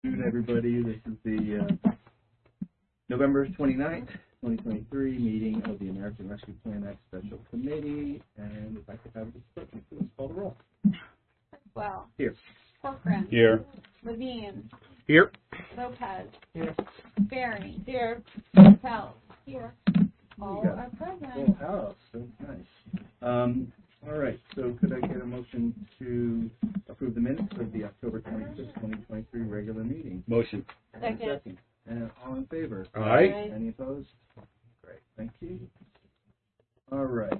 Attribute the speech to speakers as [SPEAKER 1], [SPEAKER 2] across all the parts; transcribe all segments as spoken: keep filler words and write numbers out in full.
[SPEAKER 1] Good afternoon, everybody. This is the uh, November twenty-ninth, twenty twenty-three meeting of the American Rescue Plan Act Special Committee. And if I could have the clerk, please call the roll.
[SPEAKER 2] Well.
[SPEAKER 1] Here.
[SPEAKER 2] Corcoran.
[SPEAKER 3] Here.
[SPEAKER 2] Levine.
[SPEAKER 3] Here.
[SPEAKER 2] Lopez.
[SPEAKER 1] Here.
[SPEAKER 2] Berry. Here. Pell. Here. All
[SPEAKER 1] got
[SPEAKER 2] are
[SPEAKER 1] Full
[SPEAKER 2] present.
[SPEAKER 1] house. So nice. Um, all right. So could I get a motion to approve the minutes of the October twenty-sixth, twenty twenty-three regular meeting?
[SPEAKER 3] Motion.
[SPEAKER 1] And a
[SPEAKER 2] Second.
[SPEAKER 1] And all in favor?
[SPEAKER 3] Aye.
[SPEAKER 1] Any opposed? Great. Thank you. All right.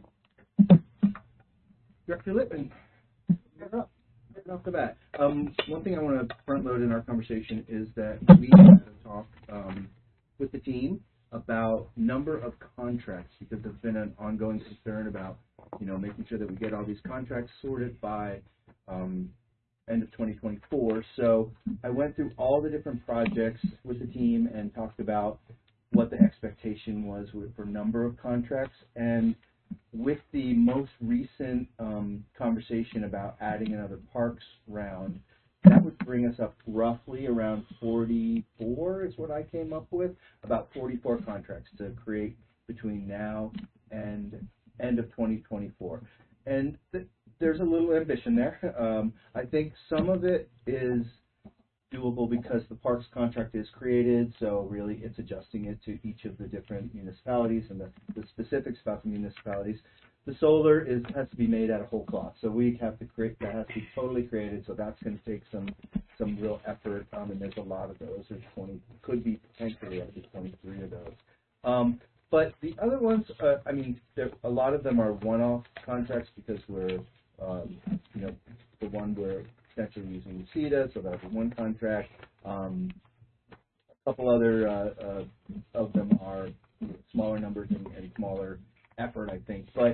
[SPEAKER 1] Director Lippman, you're up. Right off the bat. Um, one thing I want to front load in our conversation is that we had a talk um, with the team about number of contracts, because there's been an ongoing concern about, you know, making sure that we get all these contracts sorted by um, end of twenty twenty-four. So I went through all the different projects with the team and talked about what the expectation was for number of contracts. And with the most recent um, conversation about adding another parks round, that would bring us up roughly around forty-four is what I came up with, about forty-four contracts to create between now and end of twenty twenty-four. And th there's a little ambition there. Um, I think some of it is doable because the parks contract is created, so really it's adjusting it to each of the different municipalities and the, the specifics about the municipalities. The solar is has to be made out of whole cloth, so we have to create, that has to be totally created, so that's going to take some some real effort, um, and there's a lot of those. There's twenty, could be potentially up to twenty-three of those. Um, but the other ones, uh, I mean, there, a lot of them are one-off contracts because we're, um, you know, the one we're essentially using C E D A, so that'll be one contract. Um, a couple other uh, uh, of them are smaller numbers and, and smaller effort, I think. But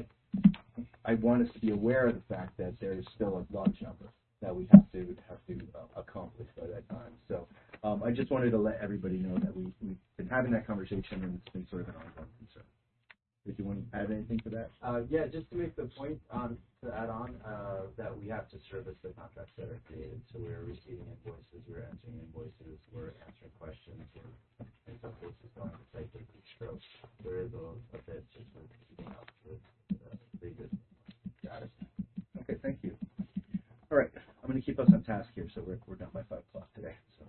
[SPEAKER 1] I want us to be aware of the fact that there is still a large number that we have to have to uh, accomplish by that time. So um, I just wanted to let everybody know that we, we've been having that conversation, and it's been sort of an ongoing concern. Did you want to add anything to that?
[SPEAKER 4] Uh, yeah, just to make the point on to add on uh, that we have to service the contracts that are created. So we're receiving invoices, we're answering invoices, we're answering questions, we're in some cases going to site visits. So there is a, a bit just with keeping up with uh, the good.
[SPEAKER 1] Got it. Okay, thank you. All right, I'm going to keep us on task here, so we're we're done by five o'clock today. So.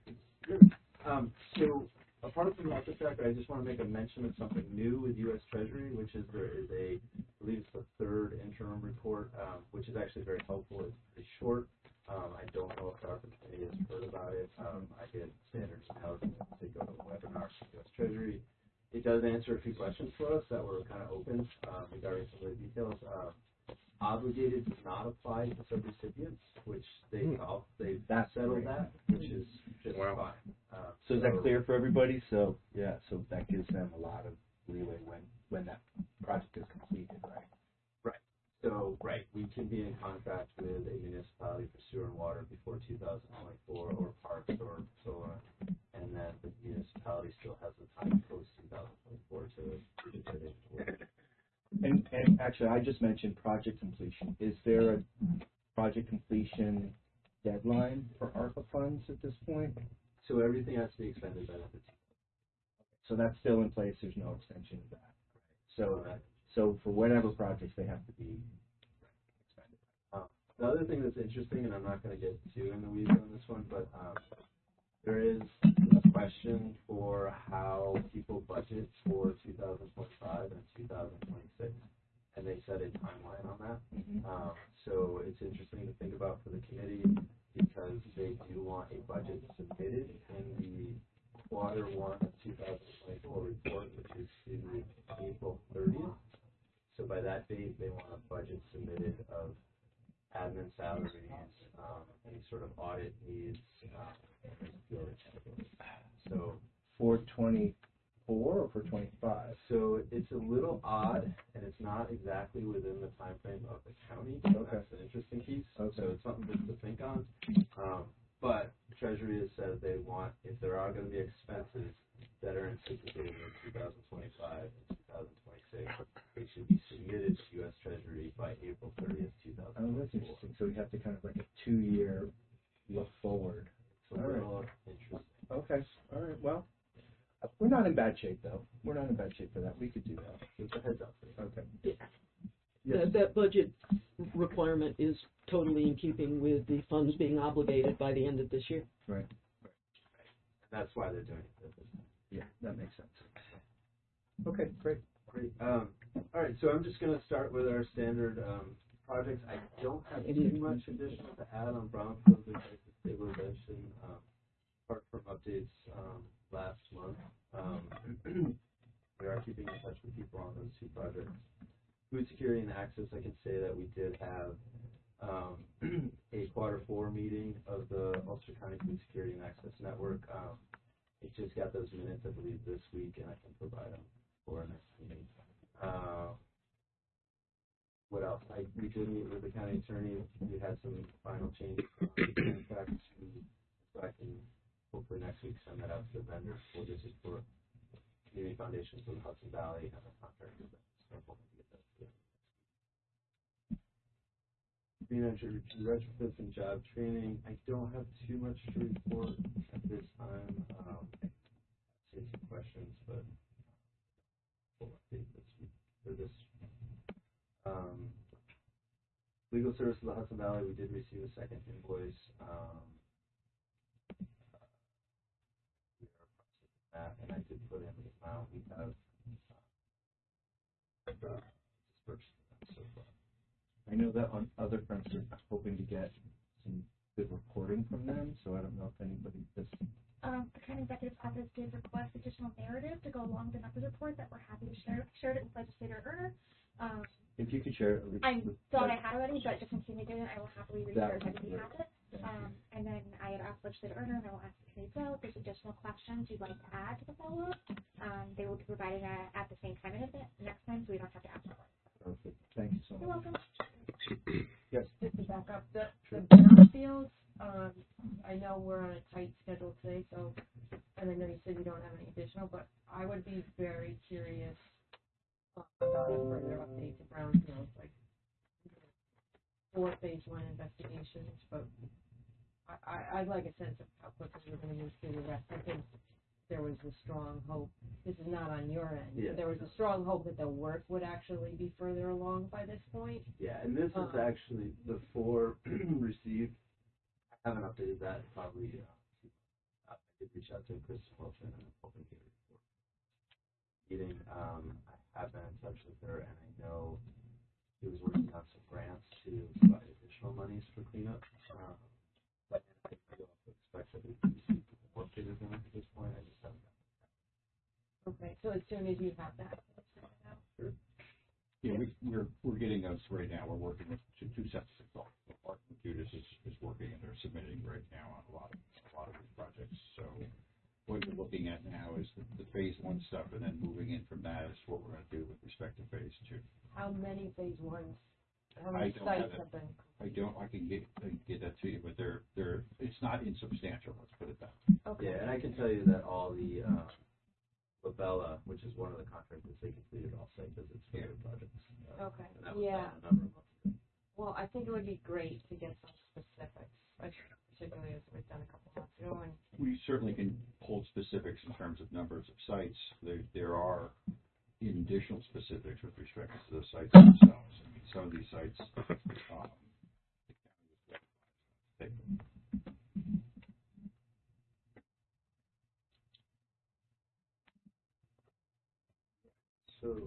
[SPEAKER 4] Um, so. Apart from market tracker, I just want to make a mention of something new with U S Treasury, which is there is a, I believe it's the third interim report, um, which is actually very helpful. It's pretty short. Um, I don't know if the ARPA committee has heard about it. Um, I get standard emails to go to a webinar from U S Treasury. It does answer a few questions for us that were kind of open uh, regarding some of the details. Uh, obligated does not apply to subrecipients, which they mm. they
[SPEAKER 1] That's
[SPEAKER 4] settled
[SPEAKER 1] great.
[SPEAKER 4] that, which is just
[SPEAKER 3] Wow.
[SPEAKER 4] fine. Uh,
[SPEAKER 1] So is that clear for everybody? So yeah, so that gives them a lot of leeway when when that project is completed, right?
[SPEAKER 4] Right. So right, we can be in contract with a municipality for sewer and water before two thousand twenty-four, or parks or solar, and then the municipality still has the time post two thousand twenty-four to to put it forward.
[SPEAKER 1] And, and actually, I just mentioned project completion. Is there a project completion deadline for ARPA funds at this point?
[SPEAKER 4] So everything has to be expended by the
[SPEAKER 1] So that's still in place. There's no extension of that. So, uh, so for whatever projects, they have to be expended.
[SPEAKER 4] Um, the other thing that's interesting, and I'm not going to get too in the weeds on this one, but um, there is a question for how people budget for two thousand twenty-five and two thousand twenty-six, and they set a timeline on that.
[SPEAKER 1] Mm-hmm.
[SPEAKER 4] Um, so it's interesting to think about for the committee, because they do want a budget submitted in the quarter one of two thousand twenty-four report, which is due April thirtieth. So by that date, they want a budget submitted of admin salaries, um, any sort of audit needs, um, so
[SPEAKER 1] for twenty-four or for twenty-five?
[SPEAKER 4] So it's a little odd, and it's not exactly within the time frame of the county. So
[SPEAKER 1] okay.
[SPEAKER 4] That's an interesting piece.
[SPEAKER 1] Okay.
[SPEAKER 4] So it's something just to think on. Um, but Treasury has said they want, if there are going to be expenses that are anticipated in two thousand twenty-five and two thousand twenty-six, they should be submitted to U S Treasury by April thirtieth, two thousand twenty-four.
[SPEAKER 1] Oh, that's interesting. So we have to kind of like a two-year look forward.
[SPEAKER 4] It's a
[SPEAKER 1] All right.
[SPEAKER 4] little interesting.
[SPEAKER 1] Okay, all right, well, uh, we're not in bad shape, though. We're not in bad shape for that. We could do that.
[SPEAKER 4] Just a heads up.
[SPEAKER 1] Okay.
[SPEAKER 3] Yes.
[SPEAKER 1] Yes.
[SPEAKER 3] That, that budget requirement is totally in keeping with the funds being obligated by the end of this year.
[SPEAKER 1] Right.
[SPEAKER 4] And that's why they're doing it. This time.
[SPEAKER 1] Yeah, that makes sense. Okay, great.
[SPEAKER 4] Great. Um, all right, so I'm just going to start with our standard um, projects. I don't have too much additional to add on brownfield defensive stabilization, um, apart from updates um, last month. Um, we are keeping in touch with people on those two projects. Food security and access, I can say that we did have um, a quarter four meeting of the Ulster County Food Security and Access Network. Um, it just got those minutes, I believe, this week, and I can provide them for our next meeting. Uh, what else? I, we did meet with the county attorney. We had some final changes on the contracts, so I can hopefully next week send that out to the vendors. We'll just for Community Foundation for the Hudson Valley and the contractors. So hoping to get that to them. Green energy retrofits and job training. I don't have too much to report at this time. Um, I see some questions, but we'll update this week or this. Um, legal service of the Hudson Valley. We did receive a second invoice. Um, we are processing that, and I did put in the amount we have uh, dispersed so far.
[SPEAKER 1] I know that on other fronts, we're hoping to get some good reporting from them, so I don't know if anybody this.
[SPEAKER 5] Um, the county executive's office did request additional narrative to go along with the numbers report that we're happy to share, share it with legislator Erner. Um,
[SPEAKER 1] If you could share it with.
[SPEAKER 5] I
[SPEAKER 1] with
[SPEAKER 5] thought I
[SPEAKER 1] like,
[SPEAKER 5] had already, but just in case I didn't, I will happily
[SPEAKER 1] That
[SPEAKER 5] research
[SPEAKER 1] would be
[SPEAKER 5] it if you have it.
[SPEAKER 1] Thank
[SPEAKER 5] Um, and then I had asked legislator Erner, and I will ask the committee as well, if there's additional questions you'd like to add to the follow-up. Um, they will be provided at, at the same time in it next time, so we don't have to ask for it.
[SPEAKER 1] Perfect. Thank you so
[SPEAKER 5] You're
[SPEAKER 1] much.
[SPEAKER 5] welcome.
[SPEAKER 1] Yes.
[SPEAKER 6] Just to back up, the,
[SPEAKER 1] Sure.
[SPEAKER 6] the brownfields, um, I know we're on a tight schedule today, so, and I know you said you don't have any additional, but I would be very curious uh, about a further update to brownfields, like, for phase one investigations, but I, I, I'd like a sense of how quickly we're gonna move through the rest. I think there was a strong hope, this is not on your end,
[SPEAKER 4] Yeah.
[SPEAKER 6] but there was a strong hope that the work would actually be further along by this point.
[SPEAKER 4] Yeah, and this is
[SPEAKER 6] Uh-huh.
[SPEAKER 4] actually the four received. I haven't updated that probably. Uh, I did reach out to Chris Wilson and I'm hoping to get a report. Meeting. Um, I have been in touch with her, and I know he was working on some grants to provide additional monies for cleanup. Um, but I also expect that we receive more data than at this point. I just haven't.
[SPEAKER 6] Okay, so as soon as you have that, let's find out.
[SPEAKER 7] Yeah, we, we're, we're getting those right now. We're working with two, two sets of consultants. Mark Computers is, is working and they're submitting right now on a lot of, a lot of these projects. So what we're looking at now is the, the phase one stuff, and then moving in from that is what we're gonna do with respect to phase two.
[SPEAKER 6] How many phase ones, how
[SPEAKER 7] I
[SPEAKER 6] many
[SPEAKER 7] don't have
[SPEAKER 6] sites
[SPEAKER 7] it.
[SPEAKER 6] have been?
[SPEAKER 7] I don't, I can get, I can get that to you, but they're, they're, it's not insubstantial, let's put it that way.
[SPEAKER 6] Okay.
[SPEAKER 4] Yeah, and I can tell you that all the um, Labella, which is one of the contractors, they completed all site visits for their projects. Uh,
[SPEAKER 6] Okay,
[SPEAKER 4] and that was
[SPEAKER 6] yeah.
[SPEAKER 4] done a number of months ago.
[SPEAKER 6] Well, I think it would be great to get some specifics, like, particularly as we've done a couple months ago, and
[SPEAKER 7] We certainly can hold specifics in terms of numbers of sites. There, there are additional specifics with respect to the sites themselves. I mean, some of these sites, um, the county was
[SPEAKER 4] So,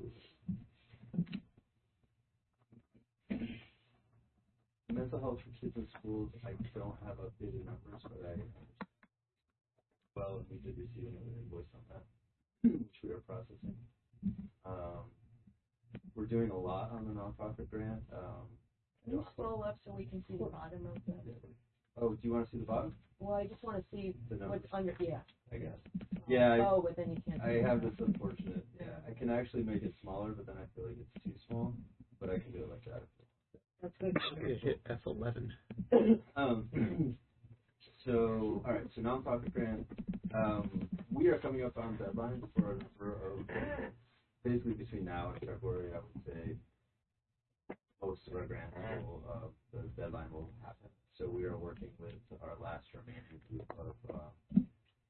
[SPEAKER 4] mental health for kids in schools, I don't have updated numbers, but I understand. Well, we did receive another invoice on that, which we are processing. Um, we're doing a lot on the nonprofit grant. Um, I
[SPEAKER 6] can you
[SPEAKER 4] don't-
[SPEAKER 6] scroll up so we can see the bottom of the,
[SPEAKER 4] oh, do you want to see the bottom?
[SPEAKER 6] well, I just wanna see
[SPEAKER 4] The numbers,
[SPEAKER 6] what's under, yeah.
[SPEAKER 4] I guess. Yeah, I-
[SPEAKER 6] Oh, but then you can't.
[SPEAKER 4] I have this unfortunate, yeah, I can actually make it smaller, but then I feel like it's too small, but I can do it like that.
[SPEAKER 6] That's good.
[SPEAKER 8] hit F eleven.
[SPEAKER 4] Um, so, all right, so nonprofit grant. Um, we are coming up on deadline for a number of, basically between now and February, I would say most of our grants will, uh, the deadline will happen so we are working with our last remaining group of, um,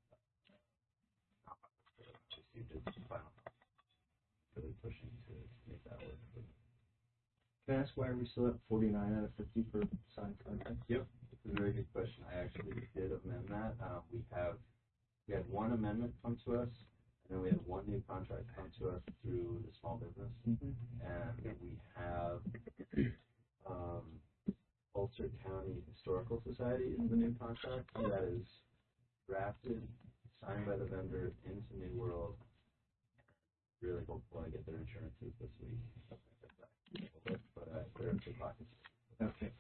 [SPEAKER 4] students, final, really pushing to make that work.
[SPEAKER 1] Can I ask why are we still at forty-nine out of fifty for signed contracts?
[SPEAKER 4] Yep, it's a very good question. I actually did amend that. Uh, we have, we had one amendment come to us, and then we had one new contract come to us through the small business.
[SPEAKER 1] Mm-hmm.
[SPEAKER 4] And we have, um, Ulster County Historical Society is the new contract that is drafted, signed by the vendor into New World. Really hopeful I get their insurances this week. But uh, clear up the pockets.
[SPEAKER 1] Okay.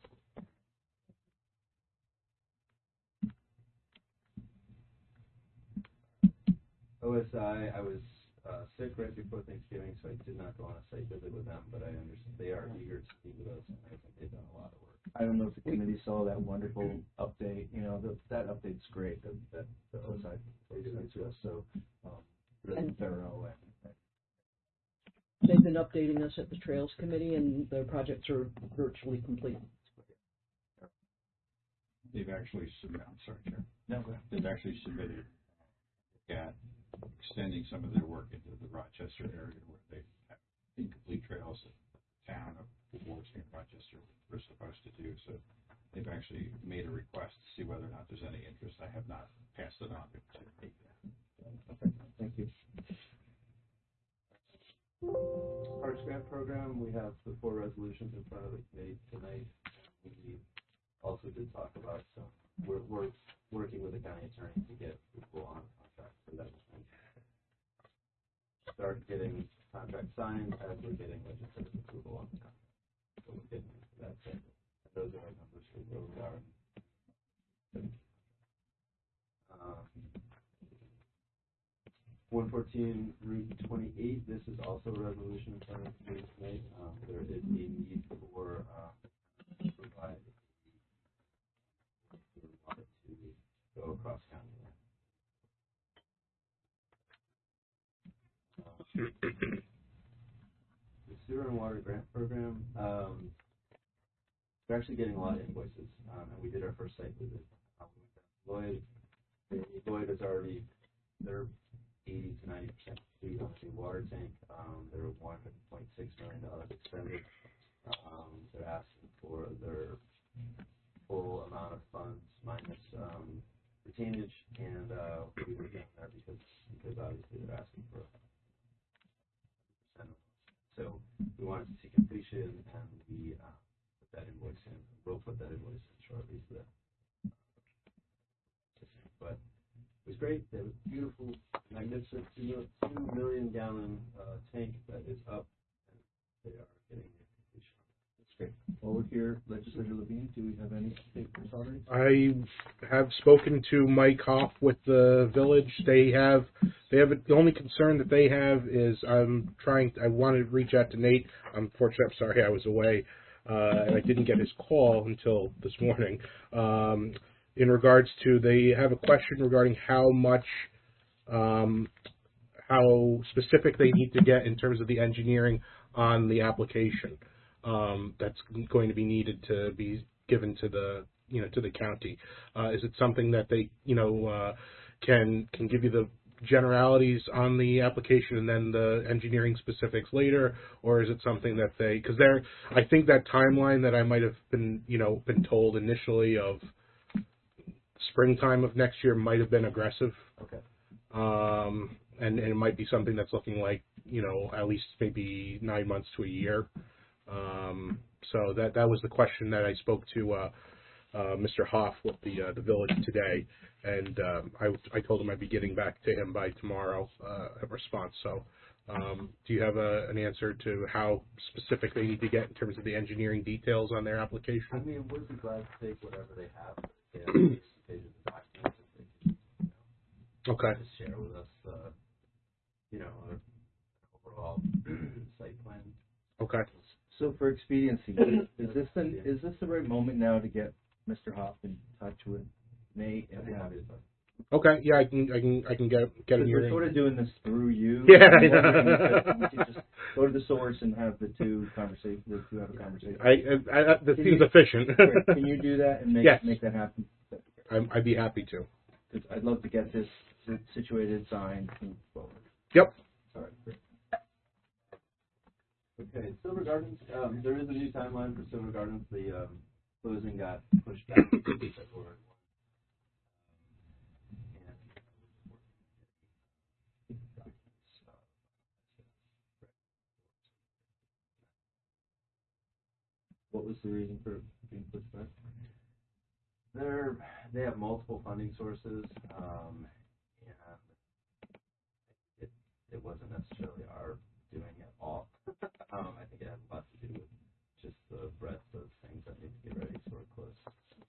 [SPEAKER 4] O S I, I was uh, sick right before Thanksgiving, so I did not go on a site visit with them, but I understand they are eager to speak with us, and I think they've done a lot of work.
[SPEAKER 1] I don't know if the committee saw that wonderful update. You know, the, that update's great. That that the O S I sent to us. So um, really
[SPEAKER 3] And-
[SPEAKER 1] thorough and. and
[SPEAKER 3] They've been updating us at the Trails Committee, and the projects are virtually complete.
[SPEAKER 7] They've actually submitted, I'm sorry, Chair.
[SPEAKER 1] no, go ahead.
[SPEAKER 7] They've actually submitted at extending some of their work into the Rochester area where they have incomplete trails that the town of Wards near Rochester were supposed to do. So they've actually made a request to see whether or not there's any interest. I have not passed it on to Nate yet.
[SPEAKER 1] Okay, thank you.
[SPEAKER 4] Parks Grant Program, we have the four resolutions in front of the committee tonight. We also did talk about some, we're, we're working with the county attorney to get approval on a contract for that. Start getting contracts signed as we're getting legislative approval on the contract. So we're getting into that cycle. And those are our numbers for where we are. Um, one fourteen Route twenty-eight, this is also a resolution in front of the committee tonight. Um, there is a need for, um, to provide water to go across county line. Um, the sewer and water grant program, um, we're actually getting a lot of invoices, um, and we did our first site visit. Um, we went down to Lloyd. Lloyd is already, they're eighty to ninety percent complete on the water tank. Um, they're one point six million dollars expended. Um, they're asking for their full amount of funds minus um, retainage, and uh, we were doing that because because obviously they're asking for a percent. So we wanted to see completion, and we uh, put that invoice in. We'll put that invoice in shortly for that. But it was great. It was beautiful, magnificent two, two million gallon uh, tank that is up, and they are getting the completion.
[SPEAKER 1] That's great. While we're here, Legislator Levine, do we have any statements already?
[SPEAKER 8] I have spoken to Mike Hoff with the village. They have, they have, the only concern that they have is I'm trying, I wanted to reach out to Nate. Unfortunately, I'm sorry I was away, uh, and I didn't get his call until this morning. Um, in regards to, they have a question regarding how much, um, how specific they need to get in terms of the engineering on the application. Um, that's going to be needed to be given to the, you know, to the county. Uh, is it something that they, you know, uh, can can give you the generalities on the application and then the engineering specifics later, or is it something that they, because they're, I think that timeline that I might have been, you know, been told initially of springtime of next year might have been aggressive.
[SPEAKER 4] Okay.
[SPEAKER 8] Um, and, and it might be something that's looking like, you know, at least maybe nine months to a year. Um, so that that was the question that I spoke to uh, uh, Mister Hoff with the uh, the village today, and um, I I told him I'd be getting back to him by tomorrow, uh, a response. So, um, do you have a, an answer to how specific they need to get in terms of the engineering details on their application?
[SPEAKER 4] I mean, we'll be glad to take whatever they have. They have pages of documents that they can, you know,
[SPEAKER 8] Okay.
[SPEAKER 4] just share with us, uh, you know, an overall site plan.
[SPEAKER 8] Okay.
[SPEAKER 1] So for expediency, is this the, is this the right moment now to get Mister Hoff in touch with Nate and
[SPEAKER 4] Yeah.
[SPEAKER 1] have
[SPEAKER 8] Okay, yeah, I can, I can, I can get get in
[SPEAKER 1] Because
[SPEAKER 8] your
[SPEAKER 1] we're
[SPEAKER 8] name.
[SPEAKER 1] sort of doing this through you.
[SPEAKER 8] Yeah,
[SPEAKER 1] I'm
[SPEAKER 8] I know.
[SPEAKER 1] wondering if we could just go to the source and have the two conversation, the two have a conversation.
[SPEAKER 8] I, I, I that
[SPEAKER 1] Can
[SPEAKER 8] seems
[SPEAKER 1] you-
[SPEAKER 8] efficient.
[SPEAKER 1] Great. Can you do that and make
[SPEAKER 8] Yes.
[SPEAKER 1] make that happen?
[SPEAKER 8] I'm, I'd be happy to.
[SPEAKER 1] Because I'd love to get this situated, signed, and forward.
[SPEAKER 8] Yep.
[SPEAKER 1] All right, great.
[SPEAKER 4] Okay, Silver Gardens, um, there is a new timeline for Silver Gardens. The, um, closing got pushed back to February.
[SPEAKER 1] What was the reason for being pushed back?
[SPEAKER 4] They're, they have multiple funding sources, um, and it, it wasn't necessarily our doing it all. um, I think it had a lot to do with just the breadth of things that need to get ready so we're close.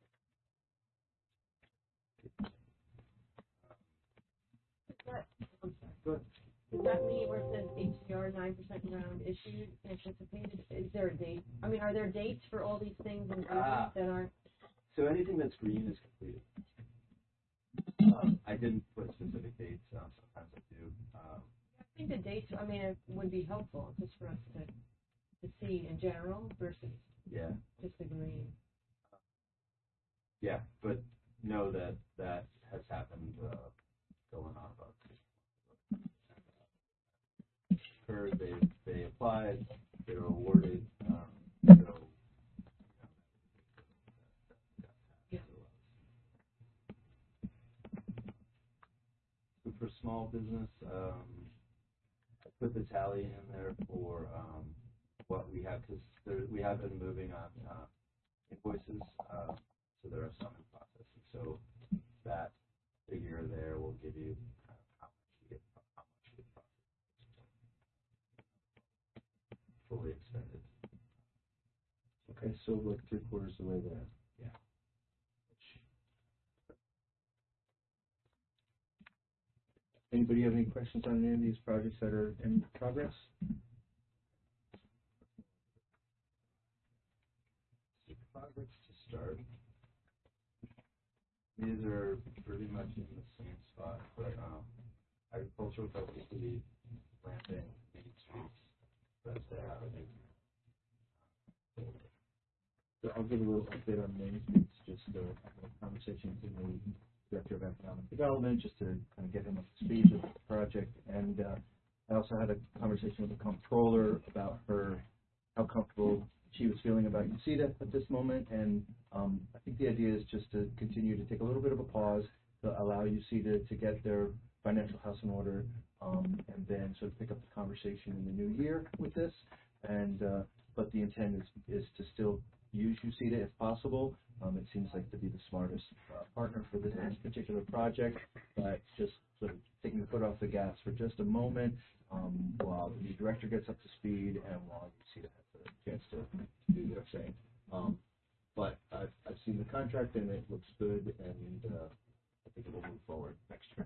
[SPEAKER 6] But, I'm sorry.
[SPEAKER 4] Go ahead.
[SPEAKER 6] Does that mean where it says H C R nine percent ground issued, anticipated, is there a date? I mean, are there dates for all these things in
[SPEAKER 4] Ah.
[SPEAKER 6] that aren't?
[SPEAKER 4] So anything that's green is completed. Um, I didn't put specific dates, um, sometimes I do. Um,
[SPEAKER 6] I think the dates, I mean, it would be helpful just for us to, to see in general versus
[SPEAKER 4] yeah,
[SPEAKER 6] just the green.
[SPEAKER 4] yeah, but know that that has happened, uh, going on about six months ago. They, they applied, they were awarded, um, so.
[SPEAKER 6] Yeah.
[SPEAKER 4] So for small business, um, I put the tally in there for, um, what we have, because there, we have been moving on, uh, invoices, uh, so there are some in processing, so that figure there will give you kind of how much we get, how much we process. Fully expended.
[SPEAKER 1] Okay, so we're three quarters of the way there.
[SPEAKER 4] Yeah.
[SPEAKER 1] Anybody have any questions on any of these projects that are in progress?
[SPEAKER 4] Projects to start. These are pretty much in the same spot, but, um, agricultural facility, planting, main streets, that's the avenue.
[SPEAKER 1] So I'll give a little update on Main Streets, just uh, have a conversation with the Director of Economic Development, just to kind of get him up to speed with the project. And uh, I also had a conversation with the comptroller about her, how comfortable she was feeling about U C D A at this moment. And um, I think the idea is just to continue to take a little bit of a pause to allow U C D A to get their financial house in order, um, and then sort of pick up the conversation in the new year with this. And uh, but the intent is is to still use U C D A if possible. Um, it seems like to be the smartest uh, partner for this particular project, but just sort of taking the foot off the gas for just a moment um, while the director gets up to speed and while U C D A has a chance to, to do their thing. Um, but I've, I've seen the contract and it looks good, and uh, I think it will move forward next year.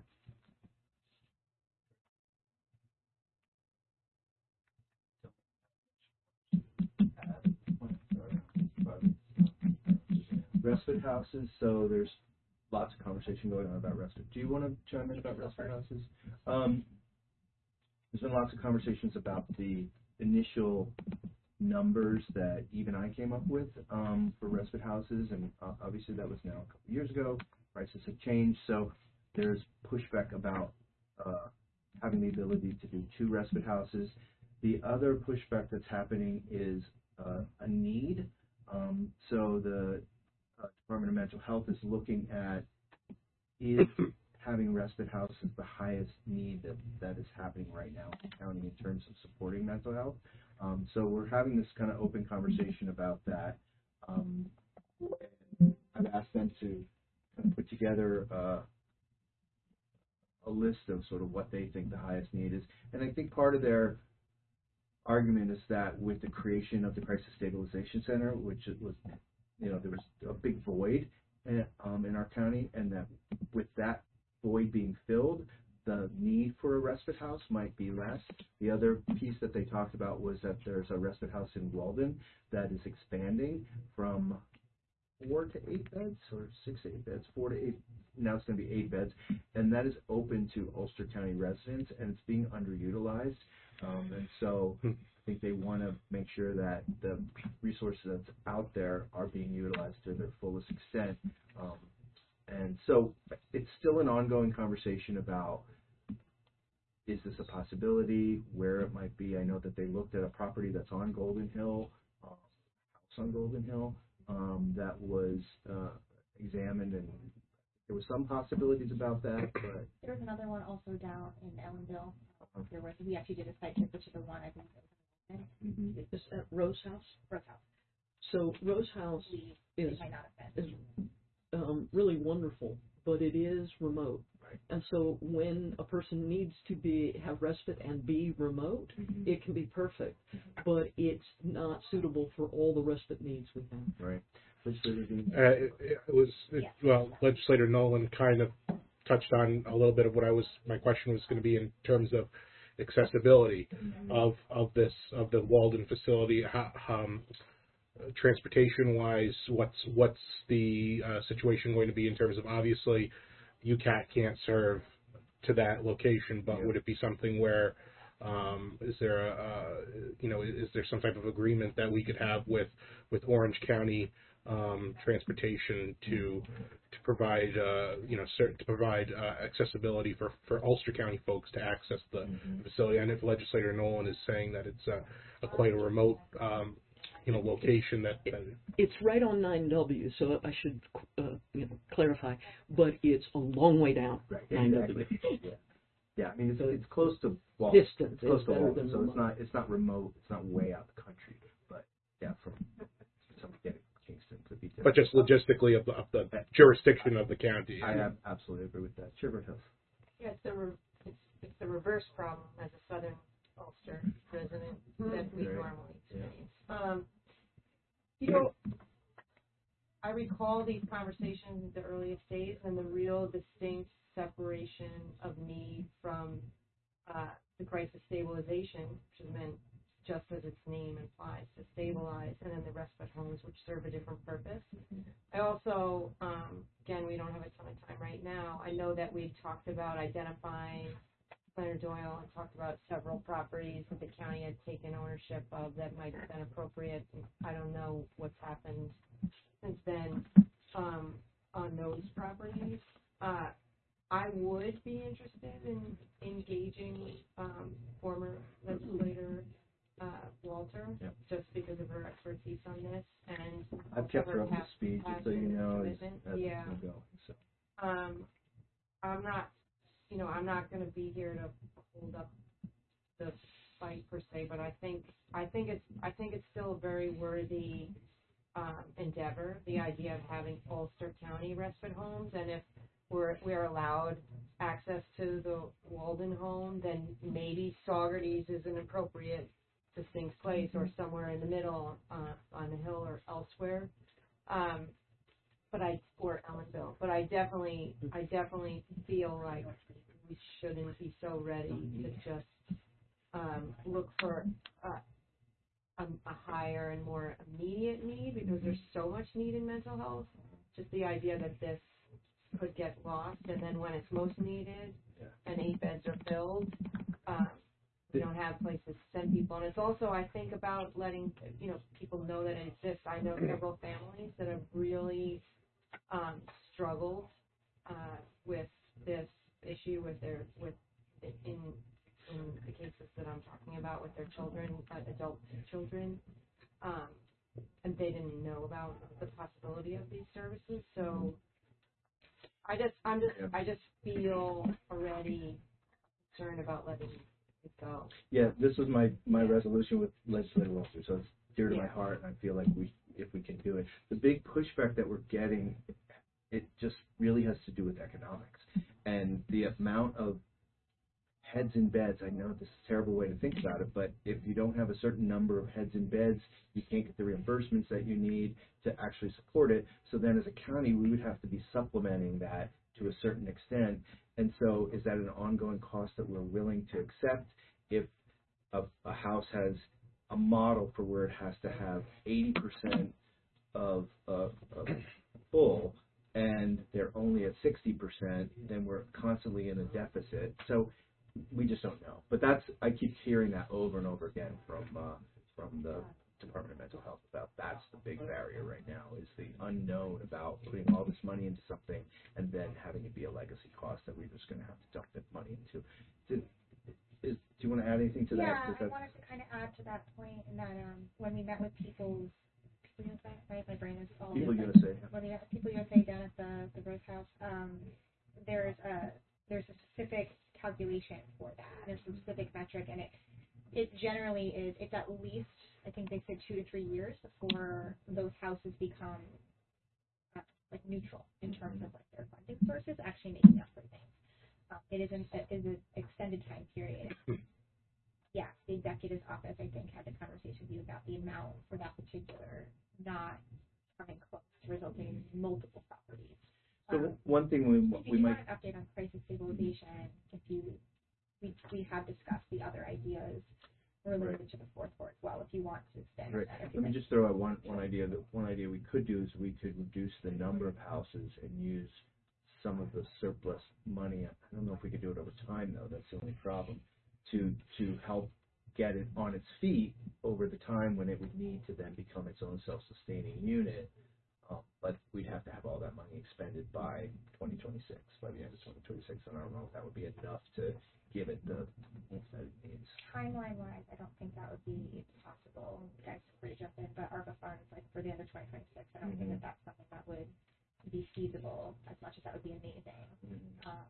[SPEAKER 1] Respite houses, so there's lots of conversation going on about respite. Do you want to chime in about respite houses? Um, there's been lots of conversations about the initial numbers that even I came up with um, for respite houses, and uh, obviously that was now a couple of years ago. Prices have changed, so there's pushback about uh, having the ability to do two respite houses. The other pushback that's happening is uh, a need. Um, so the uh, Department of Mental Health is looking at, is having respite houses the highest need that, that is happening right now in the county in terms of supporting mental health. Um, so we're having this kind of open conversation about that. Um, and I've asked them to kind of put together uh, a list of sort of what they think the highest need is. And I think part of their argument is that with the creation of the Crisis Stabilization Center, which it was, you know, there was a big void in, um, in our county, and that with that void being filled, the need for a respite house might be less. The other piece that they talked about was that there's a respite house in Walden that is expanding from four to eight beds, or six to eight beds, four to eight. Now it's going to be eight beds, and that is open to Ulster County residents, and it's being underutilized. Um, and so I think they want to make sure that the resources that's out there are being utilized to their fullest extent. Um, and so it's still an ongoing conversation about, is this a possibility, where it might be. I know that they looked at a property that's on Golden Hill, uh, house on Golden Hill, um, that was uh, examined, and there were some possibilities about that, but
[SPEAKER 5] There's another one also down in Ellenville. There was, we actually did a site trip, which is the one I think that was
[SPEAKER 1] mm-hmm.
[SPEAKER 3] Is that Rose House?
[SPEAKER 5] Rose House.
[SPEAKER 3] So Rose House
[SPEAKER 5] We,
[SPEAKER 3] is
[SPEAKER 5] they might not have been.
[SPEAKER 3] is um, really wonderful, but it is remote.
[SPEAKER 1] Right.
[SPEAKER 3] And so when a person needs to be have respite and be remote,
[SPEAKER 1] Mhm.
[SPEAKER 3] it can be perfect, but it's not suitable for all the respite needs we have.
[SPEAKER 1] Right. Legislator Dean?
[SPEAKER 8] Uh, it, it was it, well, Legislator Nolan kind of touched on a little bit of what I was. My question was going to be in terms of accessibility
[SPEAKER 5] Mm-hmm.
[SPEAKER 8] of of this of the Walden facility. How, um, transportation wise, what's what's the uh, situation going to be in terms of, obviously U C A T can't serve to that location, but
[SPEAKER 1] Yeah.
[SPEAKER 8] would it be something where um, is there a uh, you know is there some type of agreement that we could have with with Orange County um, transportation to to provide uh, you know certain to provide uh, accessibility for, for Ulster County folks to access the
[SPEAKER 1] Mm-hmm.
[SPEAKER 8] facility? And if Legislator Nolan is saying that it's a, a quite a remote um, you know location that, that
[SPEAKER 3] It's right on nine W, so I should uh, you know, clarify, but it's a long way down
[SPEAKER 1] Right.
[SPEAKER 3] nine
[SPEAKER 1] Exactly.
[SPEAKER 3] W.
[SPEAKER 1] Yeah. Yeah. I mean, it's it's close to Wal-
[SPEAKER 3] Distance
[SPEAKER 1] It's close
[SPEAKER 3] is
[SPEAKER 1] to
[SPEAKER 3] better
[SPEAKER 1] Walden,
[SPEAKER 3] than
[SPEAKER 1] so it's
[SPEAKER 3] remote.
[SPEAKER 1] not it's not remote. It's not way out the country, but yeah, from somebody getting Kingston could be different.
[SPEAKER 8] but just logistically of the, of the jurisdiction of the county.
[SPEAKER 1] I have absolutely agree with that. Sherwood Hills.
[SPEAKER 6] Yeah, it's the, re- it's, it's the reverse problem as a Southern Ulster resident that we
[SPEAKER 1] Right.
[SPEAKER 6] normally experience. Um, you know, I recall these conversations at the earliest days and the real distinct separation of need from uh, the crisis stabilization, which has been just as its name implies, to stabilize, and then the respite homes, which serve a different purpose. I also, um, again, we don't have a ton of time right now. I know that we've talked about identifying, Planner Doyle had talked about several properties that the county had taken ownership of that might have been appropriate. I don't know what's happened since then um, on those properties. Uh, I would be interested in engaging um, former legislator uh, Walter,
[SPEAKER 1] Yep.
[SPEAKER 6] just because of her expertise on this, and
[SPEAKER 1] I've kept her up to
[SPEAKER 6] past
[SPEAKER 1] speed, just so you
[SPEAKER 6] passion and
[SPEAKER 1] know. As,
[SPEAKER 6] commitment.
[SPEAKER 1] as
[SPEAKER 6] Yeah.
[SPEAKER 1] it's been going, so.
[SPEAKER 6] Um, I'm not, you know, I'm not going to be here to hold up the fight per se, but I think, I think it's, I think it's still a very worthy um, endeavor. The idea of having Ulster County respite homes, and if we're we're allowed access to the Walden home, then maybe Saugerties is an appropriate distinct place, or somewhere in the middle uh, on the hill or elsewhere. Um, but I or Ellenville. But I definitely I definitely feel like we shouldn't be so ready to just um, look for uh, a, a higher and more immediate need, because there's so much need in mental health. Just the idea that this could get lost, and then when it's most needed
[SPEAKER 1] Yeah.
[SPEAKER 6] and eight beds are filled, um, we don't have places to send people. And it's also, I think, about letting you know people know that it exists. I know several families that have really um, struggled uh, with this issue with their with in in the cases that I'm talking about with their children, uh, adult children, um, and they didn't know about the possibility of these services. So I just I'm just I just feel already concerned about letting it go.
[SPEAKER 1] Yeah, this was my, my resolution with Legislator Walter, so it's dear to my
[SPEAKER 6] Yeah.
[SPEAKER 1] heart, and I feel like we, if we can do it. The big pushback that we're getting, it just really has to do with economics. And the amount of heads in beds, I know this is a terrible way to think about it, but if you don't have a certain number of heads in beds, you can't get the reimbursements that you need to actually support it. So then as a county, we would have to be supplementing that to a certain extent. And so is that an ongoing cost that we're willing to accept if a, a house has a model for where it has to have eighty percent of, of, of full and they're only at sixty percent, then we're constantly in a deficit. So we just don't know. But that's, I keep hearing that over and over again from uh, from the Department of Mental Health about that's the big barrier right now is the unknown about putting all this money into something and then having it be a legacy cost that we're just going to have to dump that money into. Did, is, do you want to add anything to
[SPEAKER 5] yeah,
[SPEAKER 1] that?
[SPEAKER 5] I wanted to kind of add to that point in that um, when we met with People's, People U S A, right? My brain is all
[SPEAKER 1] People
[SPEAKER 5] over.
[SPEAKER 1] U S A.
[SPEAKER 5] When we met with People U S A down at the, the Rose House, um, there's a there's a specific calculation for that. There's a specific metric, and it it generally is it's at least I think they said two to three years before those houses become uh, like neutral in terms of like their funding sources actually making up for things. Um, it is an it is an extended time period. Yes, the executive's office I think had the conversation with you about the amount for that particular not coming close to resulting in multiple properties.
[SPEAKER 1] So
[SPEAKER 5] Um,
[SPEAKER 1] one thing we
[SPEAKER 5] if
[SPEAKER 1] we
[SPEAKER 5] you
[SPEAKER 1] might
[SPEAKER 5] want an update on crisis stabilization, if you we we have discussed the other ideas related
[SPEAKER 1] Right.
[SPEAKER 5] to the fourth floor as well. If you want to expand
[SPEAKER 1] Right.
[SPEAKER 5] on that, if
[SPEAKER 1] Let me
[SPEAKER 5] you'd
[SPEAKER 1] just throw out one one idea. That one idea we could do is we could reduce the number of houses and use some of the surplus money. I don't know if we could do it over time though. That's the only problem. To to help get it on its feet over the time when it would need to then become its own self-sustaining unit. Um, but we'd have to have all that money expended by twenty twenty-six, by the end of twenty twenty-six. And I don't know if that would be enough to give it the oomph that it needs.
[SPEAKER 5] timeline-wise, I don't think that would be possible. You guys are free to jump in, but ARPA funds, like for the end of twenty twenty-six, I don't think that that's something that would be feasible as much as that would be amazing.
[SPEAKER 1] Mm-hmm.
[SPEAKER 5] Um,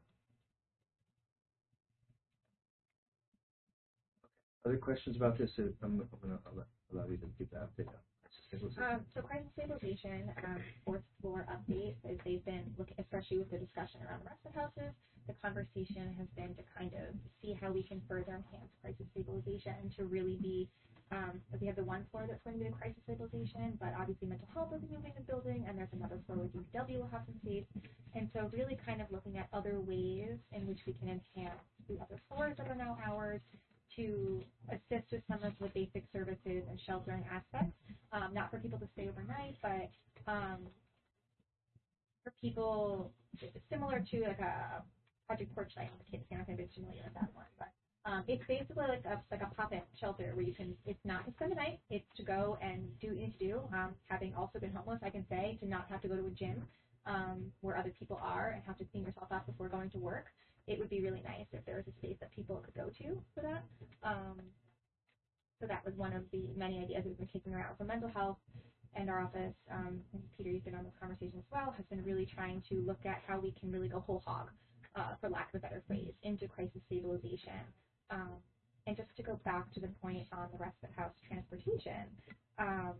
[SPEAKER 1] Other questions about this? Uh, I'm, I'm going to allow you to give that update.
[SPEAKER 5] Um, so crisis stabilization, um, fourth floor update is they've been looking, especially with the discussion around the respite houses, the conversation has been to kind of see how we can further enhance crisis stabilization to really be, um, we have the one floor that's going to be the crisis stabilization, but obviously mental health will be moving the building, and there's another floor where D P W will have some space, and so really kind of looking at other ways in which we can enhance the other floors that are now ours, to assist with some of the basic services and sheltering aspects, um, not for people to stay overnight, but um, for people similar to like a Project Porch Light. The kids can't be familiar with that one, but um, it's basically like a like a pop-in shelter where you can. It's not to spend the night; it's to go and do what you need to do. Um, having also been homeless, I can say to not have to go to a gym um, where other people are and have to clean yourself up before going to work. It would be really nice if there was a space that people could go to for that. Um, so that was one of the many ideas we've been kicking around for mental health, and our office, um, and Peter, you've been on this conversation as well, has been really trying to look at how we can really go whole hog, uh, for lack of a better phrase, into crisis stabilization. Um, and just to go back to the point on the respite house transportation, um,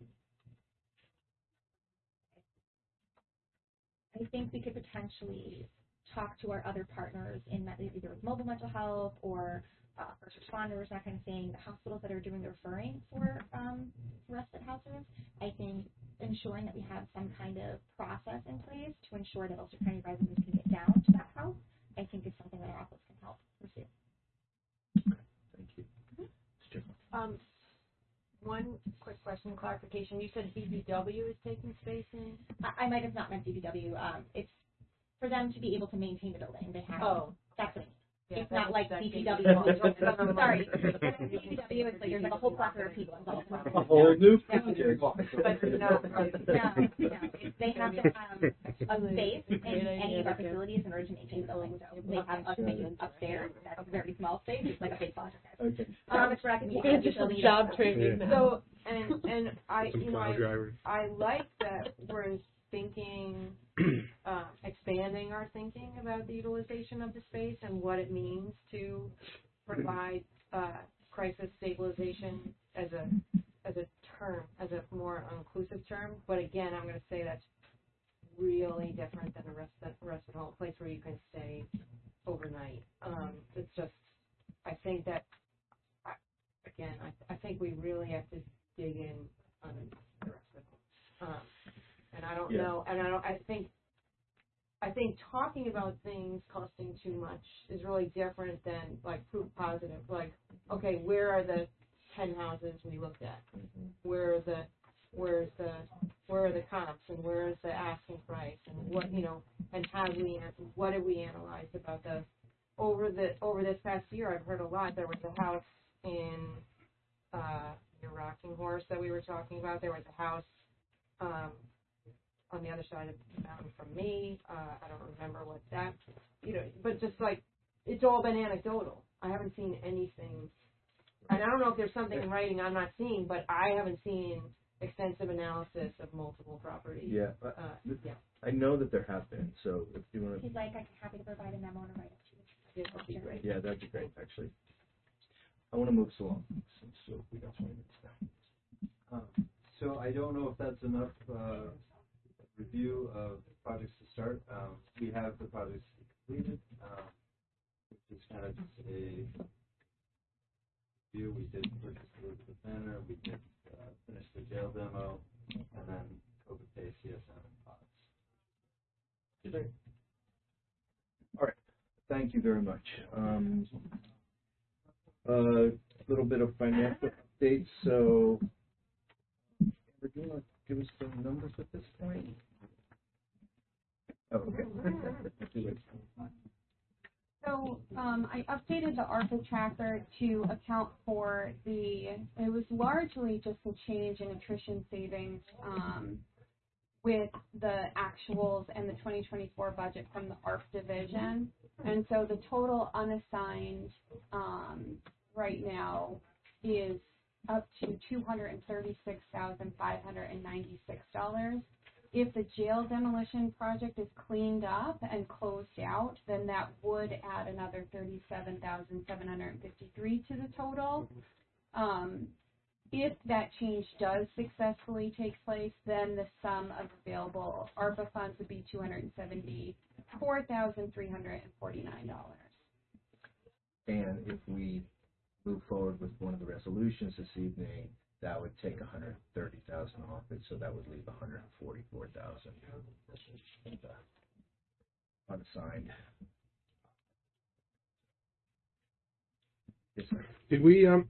[SPEAKER 5] I think we could potentially talk to our other partners in that either with mobile mental health or uh, first responders, that kind of thing, the hospitals that are doing the referring for um, respite houses. I think ensuring that we have some kind of process in place to ensure that Ulster County residents can get down to that house, I think is something that our office can help pursue.
[SPEAKER 1] Thank you.
[SPEAKER 6] Um, one quick question, clarification. You said D B W is taking space in?
[SPEAKER 5] I, I might have not meant D B W. Um, it's for them to be able to maintain the building. They have.
[SPEAKER 6] Oh.
[SPEAKER 5] That's what I mean.
[SPEAKER 6] Yeah,
[SPEAKER 5] It's
[SPEAKER 6] that
[SPEAKER 5] not
[SPEAKER 6] was
[SPEAKER 5] like
[SPEAKER 6] second.
[SPEAKER 5] D P W.
[SPEAKER 6] Oh,
[SPEAKER 5] Sorry. D P W is like there's like a whole plethora of people involved.
[SPEAKER 1] A whole new
[SPEAKER 5] Yeah.
[SPEAKER 1] project.
[SPEAKER 6] But it's not.
[SPEAKER 5] No, no. It's, they have to have a space in any of our facilities in order to maintain the building. So they have a space upstairs. That's a very small space. It's like a big closet.
[SPEAKER 1] Okay.
[SPEAKER 5] Um, it's where I can
[SPEAKER 3] You're
[SPEAKER 5] walk
[SPEAKER 3] gonna
[SPEAKER 5] into
[SPEAKER 3] do
[SPEAKER 5] the
[SPEAKER 3] some
[SPEAKER 5] building.
[SPEAKER 3] job training
[SPEAKER 8] Yeah.
[SPEAKER 3] now.
[SPEAKER 6] So, and, and I,
[SPEAKER 8] Some
[SPEAKER 6] you know,
[SPEAKER 8] plow
[SPEAKER 6] I,
[SPEAKER 8] drivers.
[SPEAKER 6] I like that we're thinking, uh, expanding our thinking about the utilization of the space and what it means to provide uh, crisis stabilization as a as a term, as a more inclusive term. But again, I'm going to say that's really different than a respite respite home, place where you can stay overnight. Um, it's just, I think that, I, again, I, I think we really have to dig in on the respite home. Um, and I don't
[SPEAKER 1] Yeah.
[SPEAKER 6] know, and I don't, I think, I think talking about things costing too much is really different than like proof positive. Like, okay, where are the ten houses we looked at? Where are the, where's the where are the comps and where is the asking price and what, you know, and how do we, what have we analyzed about the, over the, over this past year, I've heard a lot. There was a house in, uh, near Rocking Horse that we were talking about. There was a house, um, on the other side of the mountain from me. Uh, I don't remember what that, you know, but just like, it's all been anecdotal. I haven't seen anything, and I don't know if there's something in writing I'm not seeing, but I haven't seen extensive analysis of multiple properties.
[SPEAKER 1] Yeah,
[SPEAKER 6] Uh, yeah.
[SPEAKER 1] I know that there have been, so if you want
[SPEAKER 5] If
[SPEAKER 1] to,
[SPEAKER 5] you'd like, I can happy to provide a memo and a write-up to you.
[SPEAKER 6] Yeah, that'd be great.
[SPEAKER 1] yeah, that'd be great, actually. I want to move us along, since uh, we got twenty minutes now.
[SPEAKER 4] Um, so I don't know if that's enough uh, review of projects to start. Um, we have the projects completed, um, which is kind of just a review. We did purchase the Elizabeth Manor, we did uh, finish the jail demo, and then COVID Pay, C S M, and pods.
[SPEAKER 1] All right, thank you very much. Um, a little bit of financial updates, so Amber, do you want to give us some numbers at this point? Oh, okay. Do it.
[SPEAKER 2] So um, I updated the ARPA tracker to account for the, it was largely just a change in attrition savings um, with the actuals and the twenty twenty-four budget from the A R P division. And so the total unassigned um, right now is up to two hundred thirty-six thousand five hundred ninety-six dollars. If the jail demolition project is cleaned up and closed out, then that would add another thirty-seven thousand seven hundred fifty-three to the total. Um, if that change does successfully take place, then the sum of available ARPA funds would be two hundred seventy-four thousand three hundred forty-nine dollars.
[SPEAKER 1] And if we move forward with one of the resolutions this evening, that would take one hundred thirty thousand off it, so that would leave one hundred forty-four thousand unassigned. Yes, sir.
[SPEAKER 8] Did we, um,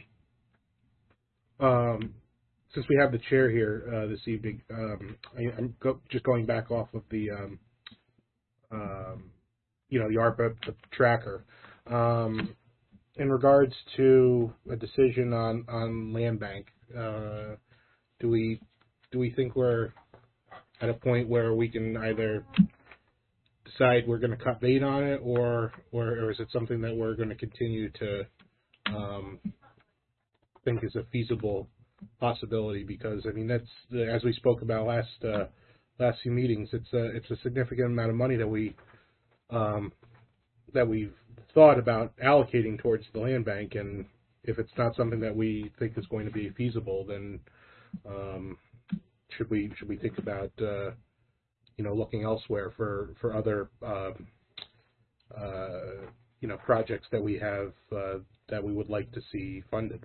[SPEAKER 8] um, since we have the chair here uh, this evening, um, I, I'm go, just going back off of the, um, um, you know, the ARPA tracker. Um, in regards to a decision on, on land bank, uh, do we do we think we're at a point where we can either decide we're going to cut bait on it, or, or or is it something that we're going to continue to um, think is a feasible possibility? Because I mean, that's, as we spoke about last uh, last few meetings, it's a it's a significant amount of money that we um, that we've thought about allocating towards the land bank, and if it's not something that we think is going to be feasible, then um, should we should we think about uh, you know, looking elsewhere for for other uh, uh, you know, projects that we have uh, that we would like to see funded?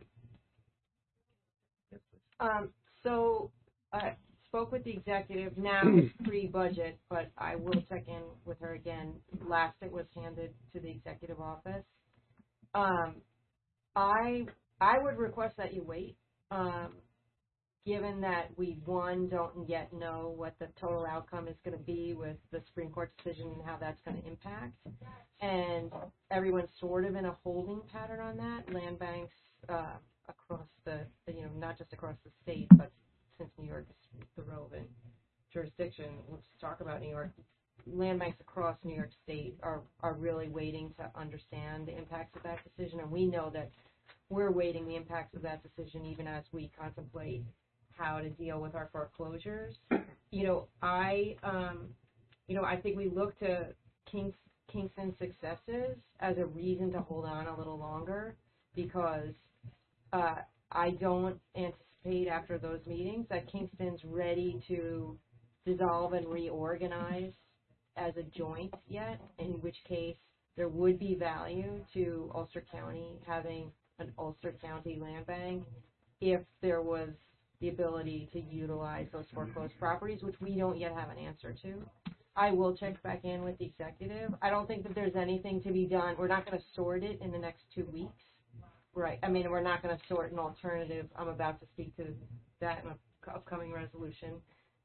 [SPEAKER 6] Um, so I spoke with the executive. Now it's pre-budget, but I will check in with her again. Last it was handed to the executive office. Um, I I would request that you wait, um, given that we, one, don't yet know what the total outcome is going to be with the Supreme Court decision and how that's going to impact. And everyone's sort of in a holding pattern on that. Land banks uh, across the, you know, not just across the state, but since New York is the relevant jurisdiction, let's talk about New York. Land banks across New York State are, are really waiting to understand the impacts of that decision, and we know that we're waiting the impacts of that decision even as we contemplate how to deal with our foreclosures. You know, I, um, you know, I think we look to Kings, Kingston's successes as a reason to hold on a little longer, because uh, I don't anticipate after those meetings that Kingston's ready to dissolve and reorganize as a joint yet, in which case there would be value to Ulster County having an Ulster County land bank if there was the ability to utilize those foreclosed properties, which we don't yet have an answer to. I will check back in with the executive. I don't think that there's anything to be done. We're not going to sort it in the next two weeks. Right. I mean, we're not going to sort an alternative. I'm about to speak to that in an upcoming resolution.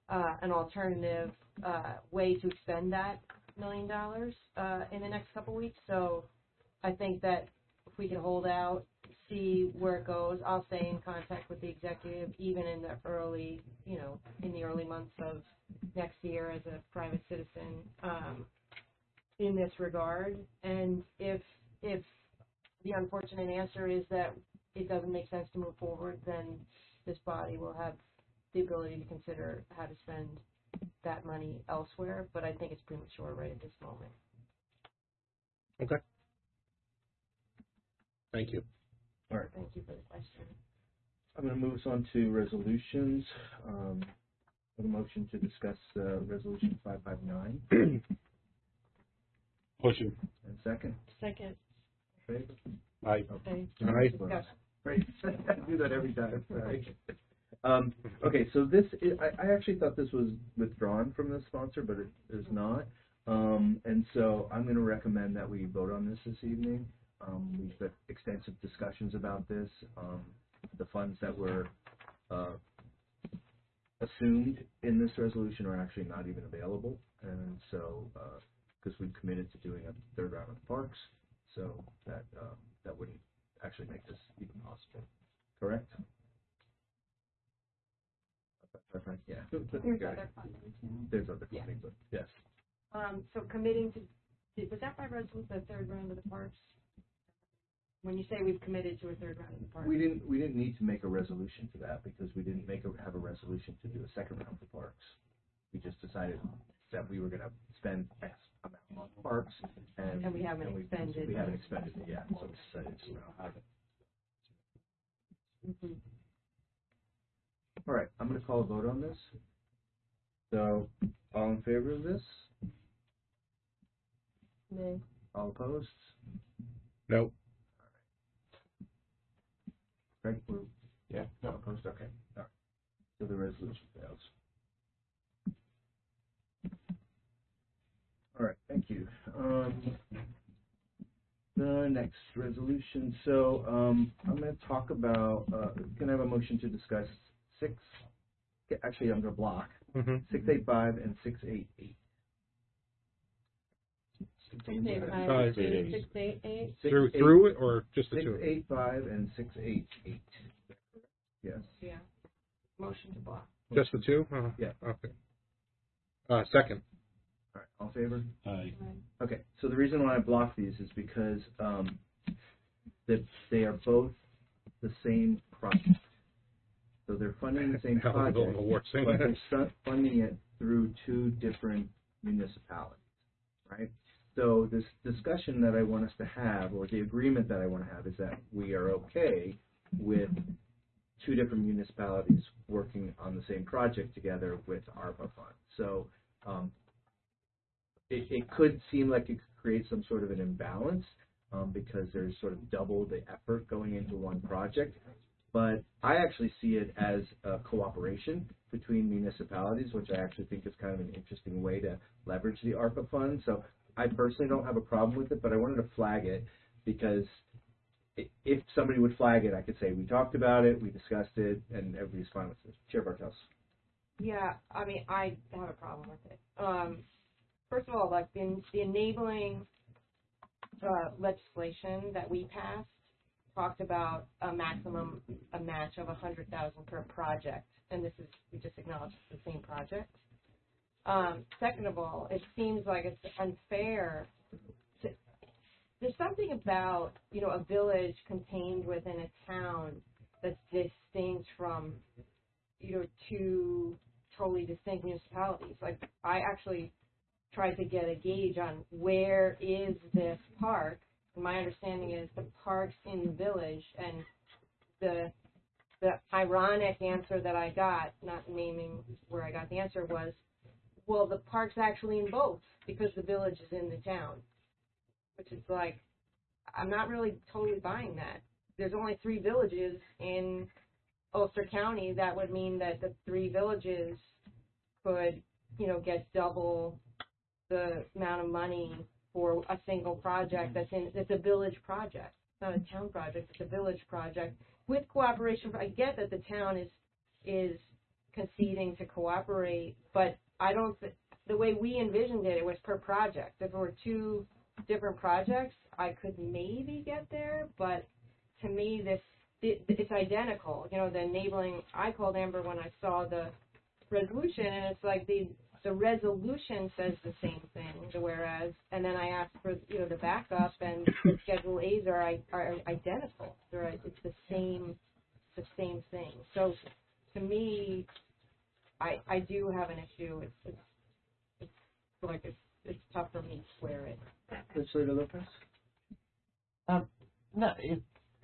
[SPEAKER 6] uh, an alternative, uh, way to expend that million dollars, uh, in the next couple weeks. So I think that if we can hold out, see where it goes, I'll stay in contact with the executive even in the early, you know, in the early months of next year as a private citizen, um, in this regard. And if, if the unfortunate answer is that it doesn't make sense to move forward, then this body will have the ability to consider how to spend that money elsewhere, but I think it's premature right at this moment.
[SPEAKER 8] Okay. Thank you.
[SPEAKER 1] All right.
[SPEAKER 6] Thank you for the question.
[SPEAKER 1] I'm going to move us on to resolutions. Um, a motion to discuss uh, resolution five five nine.
[SPEAKER 8] Motion.
[SPEAKER 1] And second.
[SPEAKER 6] Second.
[SPEAKER 1] Favor?
[SPEAKER 8] Aye.
[SPEAKER 6] Okay.
[SPEAKER 8] Aye.
[SPEAKER 6] Discuss.
[SPEAKER 1] Great. I do that every time. Right. Um, okay, so this is, I, I actually thought this was withdrawn from the sponsor, but it is not. Um, and so I'm going to recommend that we vote on this this evening. Um, we've had extensive discussions about this. Um, the funds that were uh, assumed in this resolution are actually not even available, and so because uh, we've committed to doing a third round of parks, so that uh, that wouldn't actually make this even possible. Correct? Yeah.
[SPEAKER 2] There's other funding too.
[SPEAKER 1] There's other
[SPEAKER 6] Yeah.
[SPEAKER 1] funding, but yes.
[SPEAKER 6] Um, so committing to, did- was that by resolution, the third round of the parks? When you say we've committed to a third round of the parks?
[SPEAKER 1] We didn't we didn't need to make a resolution for that because we didn't make a have a resolution to do a second round for parks. We just decided that we were going to spend X amount on parks, and,
[SPEAKER 6] And we haven't
[SPEAKER 1] and we,
[SPEAKER 6] expended.
[SPEAKER 1] We haven't expended it yet, so we decided to have it.
[SPEAKER 6] Mhm.
[SPEAKER 1] All right, I'm going to call a vote on this. So, all in favor of this?
[SPEAKER 6] Nay.
[SPEAKER 1] All opposed?
[SPEAKER 8] No.
[SPEAKER 1] Right? We're
[SPEAKER 7] Yeah.
[SPEAKER 1] not opposed. Okay. All right. So the resolution fails. All right. Thank you. Um, the next resolution. So um, I'm going to talk about. Uh, can I have a motion to discuss six? Actually, I'm going to block
[SPEAKER 8] Mm-hmm.
[SPEAKER 1] six eight five and six eight eight.
[SPEAKER 6] Six, eight,
[SPEAKER 8] Five,
[SPEAKER 6] five,
[SPEAKER 8] eight,
[SPEAKER 6] eight,
[SPEAKER 8] eight.
[SPEAKER 6] six, eight, eight.
[SPEAKER 1] Six,
[SPEAKER 8] Through
[SPEAKER 1] eight-
[SPEAKER 8] through it or just the
[SPEAKER 1] Six
[SPEAKER 8] two?
[SPEAKER 1] eight five and six eight eight. Yes.
[SPEAKER 6] Yeah. Motion to block.
[SPEAKER 8] Just the two? Uh,
[SPEAKER 1] Yeah.
[SPEAKER 8] Okay. Uh, second.
[SPEAKER 1] All right. All in favor?
[SPEAKER 7] Aye.
[SPEAKER 1] Okay, so the reason why I block these is because um, that they are both the same project. So they're funding the same
[SPEAKER 8] Hell, I'm
[SPEAKER 1] project,
[SPEAKER 8] going to war sing
[SPEAKER 1] but
[SPEAKER 8] that.
[SPEAKER 1] they're stu- funding it through two different municipalities, right? So this discussion that I want us to have, or the agreement that I want to have, is that we are okay with two different municipalities working on the same project together with ARPA funds. So um, It, it could seem like it could create some sort of an imbalance um, because there's sort of double the effort going into one project. But I actually see it as a cooperation between municipalities, which I actually think is kind of an interesting way to leverage the ARPA funds. So I personally don't have a problem with it, but I wanted to flag it because i- if somebody would flag it, I could say we talked about it, we discussed it, and everybody's fine with it. Chair Bartels.
[SPEAKER 6] Yeah, I mean, I have a problem with it. Um, first of all, like the, the enabling uh, legislation that we passed talked about a maximum a match of a hundred thousand per project, and this is we just acknowledged it's the same project. Um, second of all, it seems like it's unfair. To, there's something about you know a village contained within a town that's distinct from you know two totally distinct municipalities. Like I actually tried to get a gauge on where is this park. My understanding is the park's in the village, and the the ironic answer that I got, not naming where I got the answer, was, well, the park's actually in both because the village is in the town, which is like, I'm not really totally buying that. There's only three villages in Ulster County. That would mean that the three villages could, you know, get double the amount of money for a single project that's in, it's a village project, not a town project, it's a village project with cooperation. I get that the town is, is conceding to cooperate, but I don't, th- the way we envisioned it, it was per project. If it were two different projects, I could maybe get there, but to me, this, it, it's identical. You know, the enabling, I called Amber when I saw the resolution, and it's like the, the resolution says the same thing, the whereas, and then I asked for, you know, the backup, and the Schedule A's are, are identical. They're, it's the same, the same thing. So, to me, I, I do have an issue. It's, it's, it's like it's, it's tough for me to square it.
[SPEAKER 1] Legislator Lopez?
[SPEAKER 9] Um, no, it,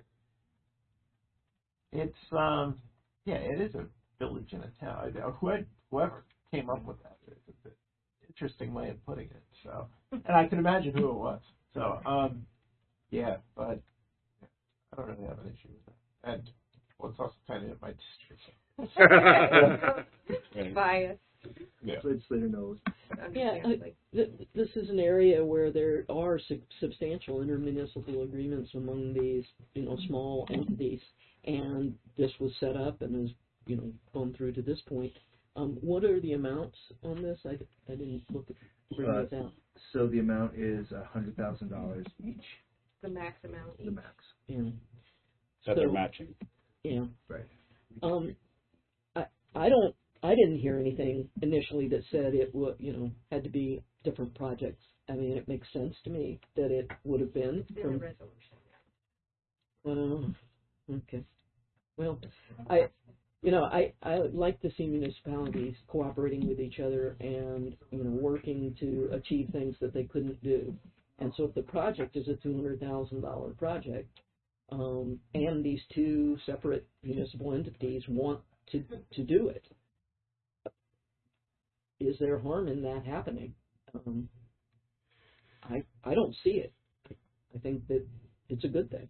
[SPEAKER 9] it's, um, yeah, it is a village and a town. I, whoever, whoever came up with that, it's a bit interesting way of putting it. So, and I can imagine who it was. So, um, yeah, but I don't really have an issue with that. And, well, it's also kind of in my district.
[SPEAKER 6] Bias.
[SPEAKER 7] Yeah.
[SPEAKER 1] Legislator knows.
[SPEAKER 3] Yeah, I, th- this is an area where there are su- substantial intermunicipal agreements among these, you know, small entities, and this was set up and has, you know, gone through to this point. Um, what are the amounts on this? I, I didn't look at bring
[SPEAKER 1] Uh,
[SPEAKER 3] this out.
[SPEAKER 1] So the amount is a hundred thousand dollars each,
[SPEAKER 6] The max amount.
[SPEAKER 1] the max.
[SPEAKER 3] Yeah.
[SPEAKER 7] That they're
[SPEAKER 3] So-
[SPEAKER 7] matching.
[SPEAKER 3] Yeah.
[SPEAKER 1] Right.
[SPEAKER 3] Um, I I don't I didn't hear anything initially that said it would, you know, had to be different projects. I mean, it makes sense to me that it would have been
[SPEAKER 6] In the
[SPEAKER 3] from.
[SPEAKER 6] resolution.
[SPEAKER 3] Uh, okay. Well, I, you know, I I like to see municipalities cooperating with each other and, you know, working to achieve things that they couldn't do. And so if the project is a two hundred thousand dollar project, um, and these two separate municipal entities want to to do it, is there harm in that happening? Um, I I don't see it. I think that it's a good thing.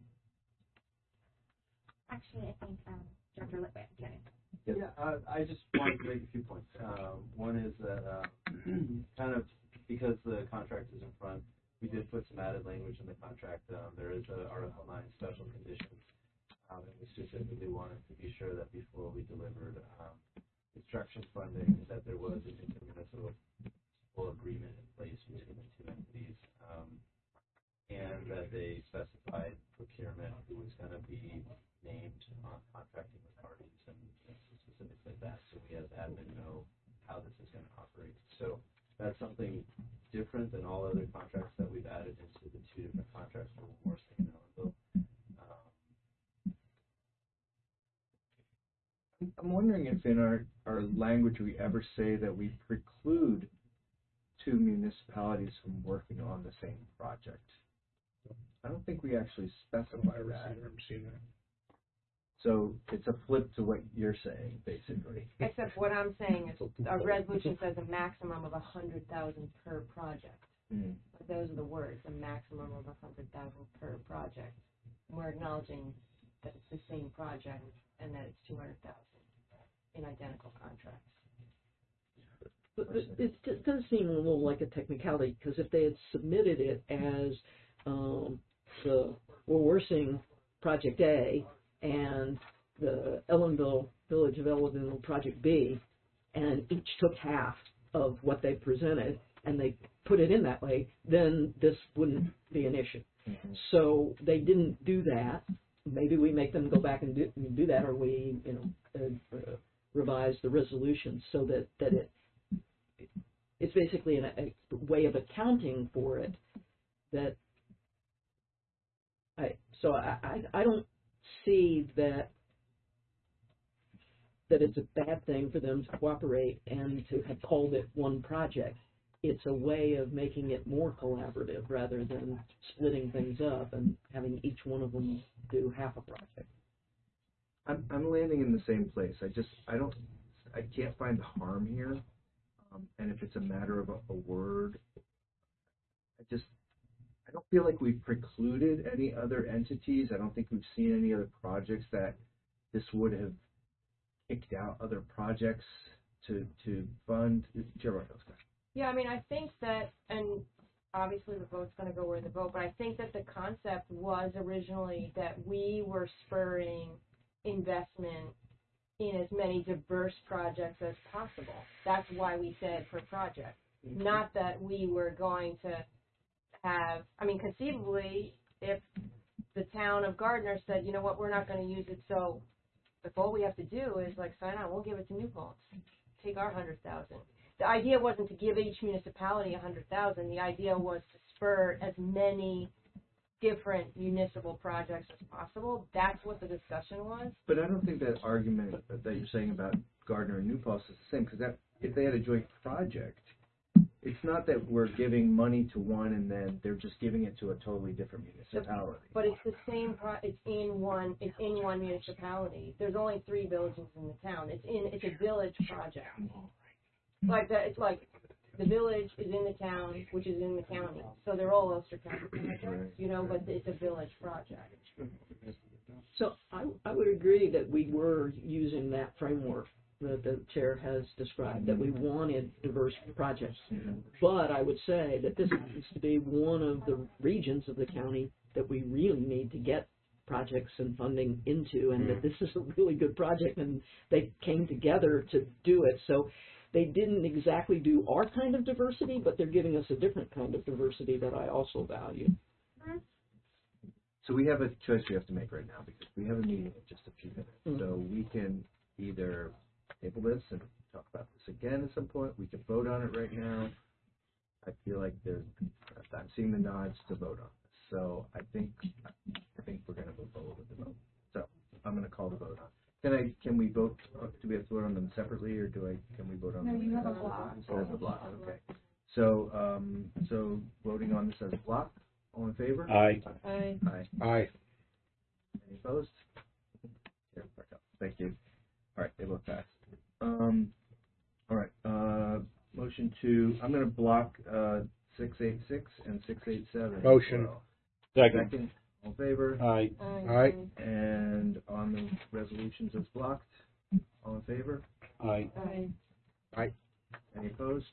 [SPEAKER 5] Actually, I think, um, Director Litwin, okay.
[SPEAKER 4] Yeah, uh, I just wanted to make a few points. Um, one is that, uh, kind of, because the contract is in front, we did put some added language in the contract. Um, there is a Article nine special conditions, um, and we specifically wanted to be sure that before we delivered, um, construction funding, that there was an intermunicipal agreement in place between the two entities, um, and that they specified procurement, who was gonna be named on contracting with parties and and specifics like that, so we as admin know how this is gonna operate. So that's something different than all other contracts that we've added into the two different contracts for Morrison and Ellenville. Um,
[SPEAKER 1] I'm wondering if in our, our language we ever say that we preclude two municipalities from working on the same project. I don't think we actually specify that. So it's a flip to what you're saying, basically.
[SPEAKER 6] Except what I'm saying is, a resolution says a maximum of a hundred thousand per project.
[SPEAKER 1] Mm.
[SPEAKER 6] But those are the words, a maximum of a hundred thousand per project. And we're acknowledging that it's the same project and that it's two hundred thousand in identical contracts.
[SPEAKER 3] But but it it does seem a little like a technicality, because if they had submitted it as um, the, well, we're seeing Project A and the Ellenville, Village of Ellenville Project B, and each took half of what they presented, and they put it in that way, then this wouldn't be an issue.
[SPEAKER 1] Mm-hmm.
[SPEAKER 3] So they didn't do that. Maybe we make them go back and do, do that, or we, you know, uh, uh, revise the resolution so that, that it it's basically an, a way of accounting for it. That I so I, I I don't see that that it's a bad thing for them to cooperate and to have called it one project. It's a way of making it more collaborative rather than splitting things up and having each one of them do half a project.
[SPEAKER 1] I'm, I'm landing in the same place. I just, I don't, I can't find the harm here. Um, and if it's a matter of a, a word, I just, I don't feel like we've precluded any other entities. I don't think we've seen any other projects that this would have kicked out other projects to, to fund. Chair
[SPEAKER 6] Yeah, I mean, I think that, and obviously the vote's going to go where the vote, but I think that the concept was originally that we were spurring investment in as many diverse projects as possible. That's why we said per project. Not that we were going to have, I mean, conceivably, if the town of Gardner said, you know what, we're not going to use it, so if all we have to do is like sign on, we'll give it to New Paltz. Take our hundred thousand. The idea wasn't to give each municipality a hundred thousand. The idea was to spur as many different municipal projects as possible. That's what the discussion was.
[SPEAKER 1] But I don't think that argument that that you're saying about Gardner and New Paltz is the same, because that if they had a joint project, it's not that we're giving money to one and then they're just giving it to a totally different municipality.
[SPEAKER 6] But it's the same. Pro- it's in one. It's in one municipality. There's only three villages in the town. It's in. It's a village project. Like that. It's like the village is in the town, which is in the county. So they're all Ulster County projects, you know. But it's a village project.
[SPEAKER 3] So I, I would agree that we were using that framework that the chair has described, that we wanted diverse projects. But I would say that this needs to be one of the regions of the county that we really need to get projects and funding into, and that this is a really good project, and they came together to do it. So they didn't exactly do our kind of diversity, but they're giving us a different kind of diversity that I also value.
[SPEAKER 1] So we have a choice we have to make right now, because we have a meeting in just a few minutes.
[SPEAKER 3] Mm-hmm.
[SPEAKER 1] So we can either table this and talk about this again at some point. We can vote on it right now. I feel like there's, I'm seeing the nods to vote on this. So I think, I think we're going to move forward with the vote. So I'm going to call the vote on. Can I, can we vote, do we have to vote on them separately, or do I, can we vote on
[SPEAKER 2] No,
[SPEAKER 1] them?
[SPEAKER 2] you have a block.
[SPEAKER 1] So as a block, okay. So, um, so voting on this as a block, all in favor?
[SPEAKER 8] Aye.
[SPEAKER 6] I,
[SPEAKER 1] Aye.
[SPEAKER 8] Aye.
[SPEAKER 1] Any opposed? Here, back up. Thank you. All right, they both passed. Um, all right, uh, motion to, I'm going to block uh, six eight six and six eight seven.
[SPEAKER 8] Motion.
[SPEAKER 7] Second.
[SPEAKER 1] Second, all in favor?
[SPEAKER 7] Aye.
[SPEAKER 8] Aye.
[SPEAKER 1] And on the resolutions as blocked, all in favor?
[SPEAKER 7] Aye.
[SPEAKER 6] I,
[SPEAKER 1] Any opposed?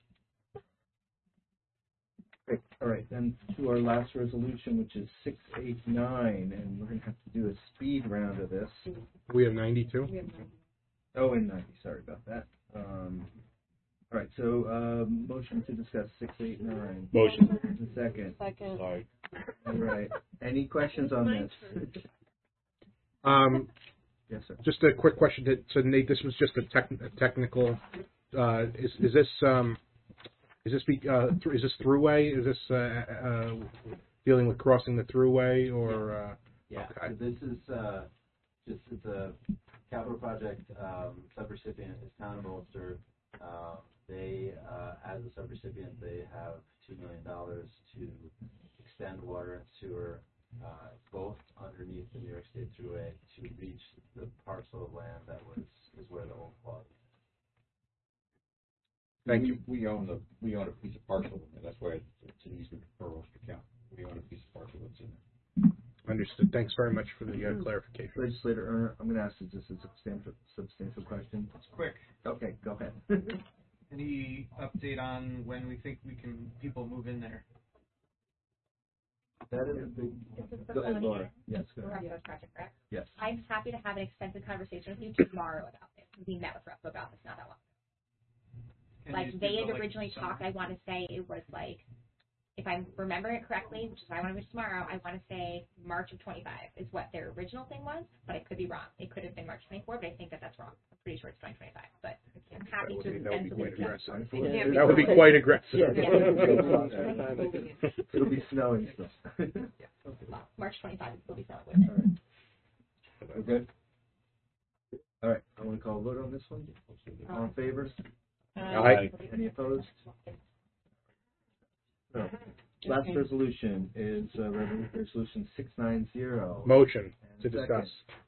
[SPEAKER 1] Great. All right, then to our last resolution, which is six eight nine, and we're going to have to do a speed round of this.
[SPEAKER 8] We have ninety-two.
[SPEAKER 6] we have
[SPEAKER 1] Oh, and ninety, sorry about that. Um, all right, so um, motion to discuss six eight nine.
[SPEAKER 7] Motion.
[SPEAKER 1] Second.
[SPEAKER 6] second.
[SPEAKER 7] Sorry.
[SPEAKER 1] All right. Any questions on this?
[SPEAKER 8] Um,
[SPEAKER 1] Yes, sir.
[SPEAKER 8] just a quick question to, to Nate. This was just a, tech, a technical. Uh, is is this um, is this be, uh, th- is this throughway? Is this uh, uh, dealing with crossing the throughway, or uh,
[SPEAKER 4] Yeah,
[SPEAKER 8] Okay.
[SPEAKER 4] so this is, uh, just, it's a capital project, um, subrecipient is Town of Ulster. Um, they, uh, as a subrecipient, they have two million dollars to extend water and sewer, uh, both underneath the New York State Thruway to reach the parcel of land that was, is where the old quad.
[SPEAKER 8] Thank
[SPEAKER 7] we,
[SPEAKER 8] you.
[SPEAKER 7] We own the, we own a piece of parcel, and that's why it's, it's an easement for Ulster County. We own a piece of parcel that's in there.
[SPEAKER 8] understood? Thanks very much for the uh, clarification.
[SPEAKER 1] Legislator Erner, I'm going to ask is this a substantial substantial question?
[SPEAKER 10] It's quick.
[SPEAKER 1] Okay, go ahead.
[SPEAKER 10] Any update on when we think we can, people move in there?
[SPEAKER 1] That is a big.
[SPEAKER 5] This is for
[SPEAKER 1] Go ahead,
[SPEAKER 5] Colonial.
[SPEAKER 1] Laura. Yes, go ahead.
[SPEAKER 5] Ruffo project, correct?
[SPEAKER 1] Yes.
[SPEAKER 5] I'm happy to have an extensive conversation with you tomorrow about this. We met with Ruffo about this not that long ago.
[SPEAKER 10] Can you
[SPEAKER 5] Like,
[SPEAKER 10] just
[SPEAKER 5] they
[SPEAKER 10] give
[SPEAKER 5] had
[SPEAKER 10] the, like,
[SPEAKER 5] originally
[SPEAKER 10] summary?
[SPEAKER 5] talked, I want to say it was like, if I'm remembering it correctly, which is why I want to do tomorrow, I want to say March of twenty-five is what their original thing was, but I could be wrong. It could have been March twenty-four, but I think that that's wrong. I'm pretty sure it's twenty twenty-five, but I'm happy to
[SPEAKER 8] That would be quite
[SPEAKER 5] extensively discuss.
[SPEAKER 8] aggressive.
[SPEAKER 6] Yeah.
[SPEAKER 8] That would be quite aggressive.
[SPEAKER 3] Yeah.
[SPEAKER 1] It'll be snowing still.
[SPEAKER 5] Well, March twenty-five will be selling with it.
[SPEAKER 1] We're good? All right, I want to call a vote on this one. All in favor?
[SPEAKER 8] Aye.
[SPEAKER 1] Any opposed? No. Last resolution is uh, Re- resolution six nine zero.
[SPEAKER 8] Motion to discuss.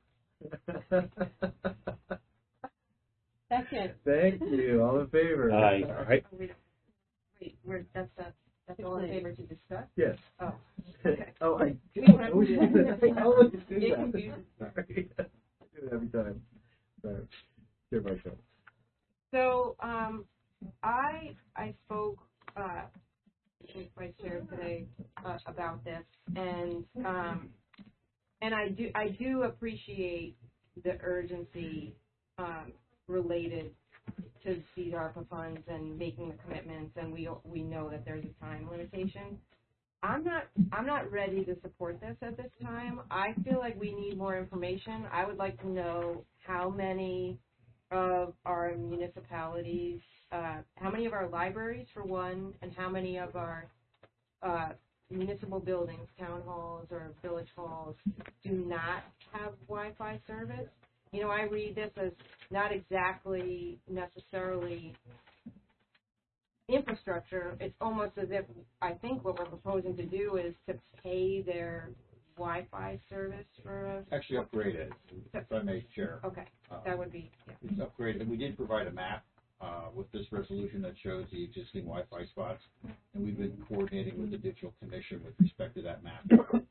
[SPEAKER 6] Second.
[SPEAKER 1] Thank you. All in favor?
[SPEAKER 7] Aye.
[SPEAKER 8] Aye.
[SPEAKER 6] Wait, we're, that's, that's, that's all in favor to discuss?
[SPEAKER 1] Yes.
[SPEAKER 6] Oh.
[SPEAKER 1] Oh, I
[SPEAKER 6] We
[SPEAKER 1] do.
[SPEAKER 6] don't have
[SPEAKER 1] I always
[SPEAKER 6] to
[SPEAKER 1] do
[SPEAKER 6] do
[SPEAKER 1] that.
[SPEAKER 6] that.
[SPEAKER 1] I always do
[SPEAKER 6] Get
[SPEAKER 1] that.
[SPEAKER 6] confused.
[SPEAKER 1] Sorry. I do it every time. Sorry. Here, Michael.
[SPEAKER 6] So, um, I, I spoke, uh, with Vice Chair today, uh, about this, and, um, and I do, I do appreciate the urgency um, related to these ARPA funds and making the commitments, and we we know that there's a time limitation. I'm not I'm not ready to support this at this time. I feel like we need more information. I would like to know how many of our municipalities, uh, how many of our libraries for one, and how many of our uh, municipal buildings, town halls or village halls, do not have Wi-Fi service. You know, I read this as not exactly necessarily infrastructure. It's almost as if I think what we're proposing to do is to pay their Wi-Fi service for us.
[SPEAKER 7] Actually upgrade it, if I may share.
[SPEAKER 6] Okay,
[SPEAKER 7] Uh,
[SPEAKER 6] that would be, yeah.
[SPEAKER 7] It's upgraded, and we did provide a map uh, with this resolution that shows the existing Wi-Fi spots, and we've been coordinating with the Digital Commission with respect to that map.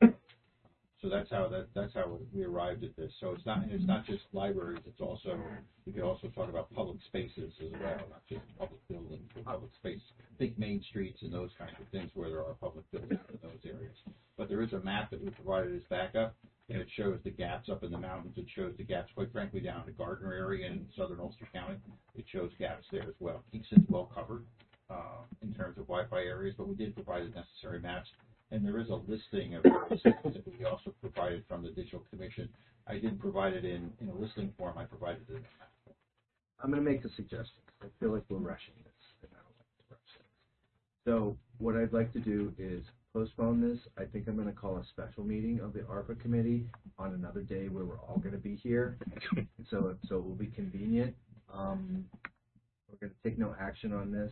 [SPEAKER 7] So that's how that that's how we arrived at this. So it's not it's not just libraries. It's also we could also talk about public spaces as well, not just public buildings, but public space. Think main streets and those kinds of things where there are public buildings in those areas. But there is a map that we provided as backup, and it shows the gaps up in the mountains. It shows the gaps, quite frankly, down in the Gardner area in southern Ulster County. It shows gaps there as well. Kingston's well covered uh, in terms of Wi-Fi areas, but we did provide the necessary maps. And there is a listing of things that we also provided from the Digital Commission. I didn't provide it in, in a listing form. I provided it in a map form.
[SPEAKER 1] I'm going to make a suggestion. I feel like we're rushing this, and I don't like to rush things. So what I'd like to do is postpone this. I think I'm going to call a special meeting of the ARPA committee on another day where we're all going to be here. So so it will be convenient. Um, we're going to take no action on this,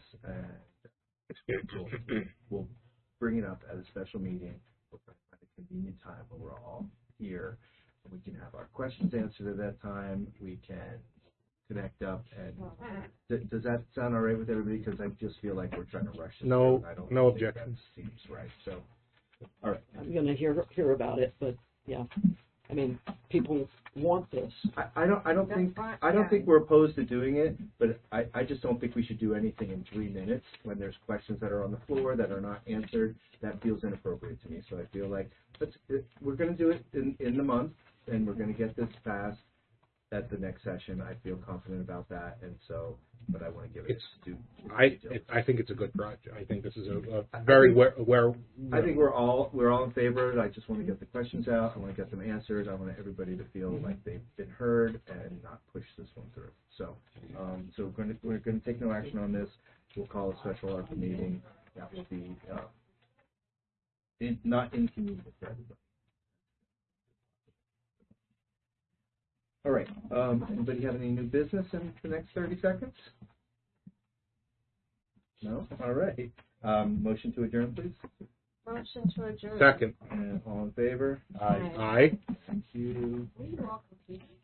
[SPEAKER 1] and we'll, we'll bring it up at a special meeting. We'll find a convenient time when we're all here. We can have our questions answered at that time. We can connect up. And th- does that sound all right with everybody? Because I just feel like we're trying to rush this.
[SPEAKER 8] No,
[SPEAKER 1] through, and I don't
[SPEAKER 8] no
[SPEAKER 1] think
[SPEAKER 8] objections.
[SPEAKER 1] that seems right. So, all right.
[SPEAKER 3] I'm gonna hear hear about it, but yeah, I mean, people want this.
[SPEAKER 1] I, I don't. I don't
[SPEAKER 6] That's
[SPEAKER 1] think.
[SPEAKER 6] fine,
[SPEAKER 1] I don't
[SPEAKER 6] yeah.
[SPEAKER 1] think we're opposed to doing it, but I, I just don't think we should do anything in three minutes when there's questions that are on the floor that are not answered. That feels inappropriate to me. So I feel like let's. It, we're going to do it in in the month, and we're going to get this passed at the next session. I feel confident about that, and so. But I want to give it
[SPEAKER 8] It's-
[SPEAKER 1] due.
[SPEAKER 8] I it, I think it's a good project. I think this is a, a very where where.
[SPEAKER 1] I think we're all we're all in favor of it. I just want to get the questions out. I want to get them answered. I want everybody to feel like they've been heard and not push this one through. So, um, so we're going to we're going to take no action on this. We'll call a special ARPA meeting. That will be uh, in, not inconvenient for everybody. All right. Um, anybody have any new business in the next thirty seconds? No? All right. Um, motion to adjourn, please.
[SPEAKER 6] Motion to adjourn.
[SPEAKER 8] Second.
[SPEAKER 1] And all in favor?
[SPEAKER 8] Aye. Aye.
[SPEAKER 1] Thank you.
[SPEAKER 6] Were you all confused?